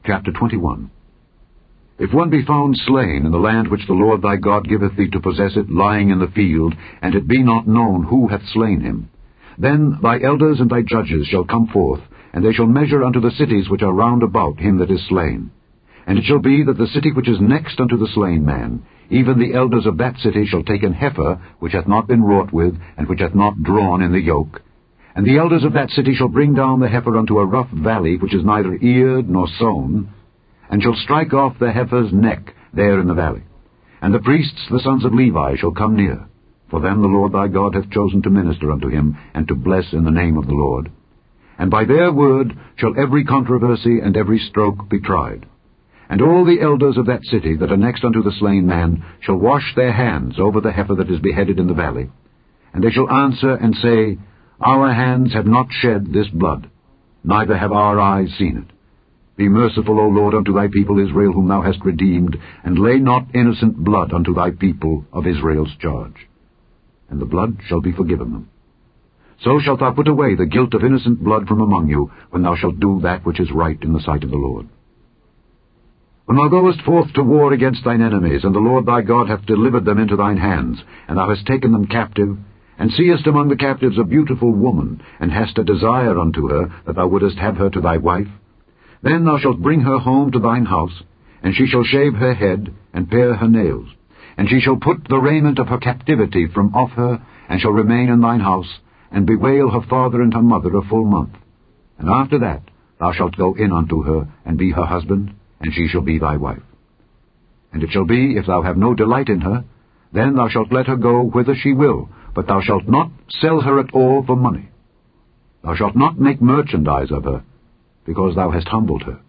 Chapter 21. If one be found slain in the land which the Lord thy God giveth thee to possess it, lying in the field, and it be not known who hath slain him, then thy elders and thy judges shall come forth, and they shall measure unto the cities which are round about him that is slain. And it shall be that the city which is next unto the slain man, even the elders of that city shall take an heifer which hath not been wrought with, and which hath not drawn in the yoke. And the elders of that city shall bring down the heifer unto a rough valley, which is neither eared nor sown, and shall strike off the heifer's neck there in the valley. And the priests, the sons of Levi, shall come near, for them the Lord thy God hath chosen to minister unto him, and to bless in the name of the Lord. And by their word shall every controversy and every stroke be tried. And all the elders of that city that are next unto the slain man shall wash their hands over the heifer that is beheaded in the valley. And they shall answer and say, Our hands have not shed this blood, neither have our eyes seen it. Be merciful, O Lord, unto thy people Israel, whom thou hast redeemed, and lay not innocent blood unto thy people of Israel's charge. And the blood shall be forgiven them. So shalt thou put away the guilt of innocent blood from among you, when thou shalt do that which is right in the sight of the Lord. When thou goest forth to war against thine enemies, and the Lord thy God hath delivered them into thine hands, and thou hast taken them captive, and seest among the captives a beautiful woman, and hast a desire unto her, that thou wouldest have her to thy wife, then thou shalt bring her home to thine house, and she shall shave her head, and pare her nails. And she shall put the raiment of her captivity from off her, and shall remain in thine house, and bewail her father and her mother a full month. And after that thou shalt go in unto her, and be her husband, and she shall be thy wife. And it shall be, if thou have no delight in her, then thou shalt let her go whither she will, but thou shalt not sell her at all for money. Thou shalt not make merchandise of her, because thou hast humbled her.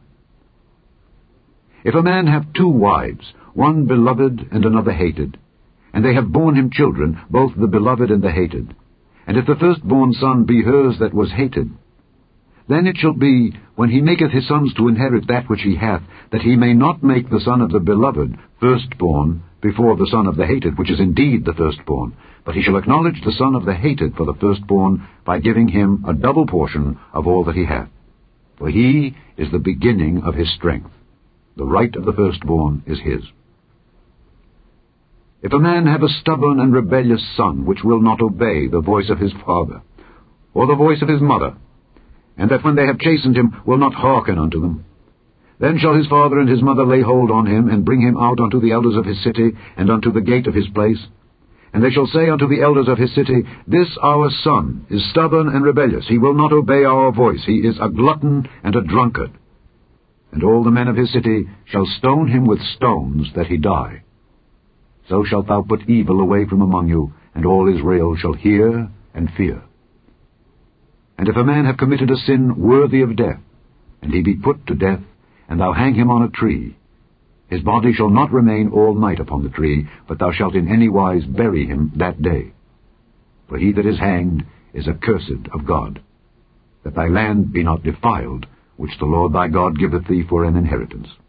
If a man have 2 wives, one beloved and another hated, and they have borne him children, both the beloved and the hated, and if the firstborn son be hers that was hated, then it shall be, when he maketh his sons to inherit that which he hath, that he may not make the son of the beloved firstborn before the son of the hated, which is indeed the firstborn, but he shall acknowledge the son of the hated for the firstborn, by giving him a double portion of all that he hath. For he is the beginning of his strength. The right of the firstborn is his. If a man have a stubborn and rebellious son, which will not obey the voice of his father, or the voice of his mother, and that when they have chastened him will not hearken unto them, then shall his father and his mother lay hold on him, and bring him out unto the elders of his city, and unto the gate of his place. And they shall say unto the elders of his city, This our son is stubborn and rebellious. He will not obey our voice. He is a glutton and a drunkard. And all the men of his city shall stone him with stones, that he die. So shalt thou put evil away from among you, and all Israel shall hear and fear. And if a man have committed a sin worthy of death, and he be put to death, and thou hang him on a tree, his body shall not remain all night upon the tree, but thou shalt in any wise bury him that day. For he that is hanged is accursed of God, that thy land be not defiled, which the Lord thy God giveth thee for an inheritance.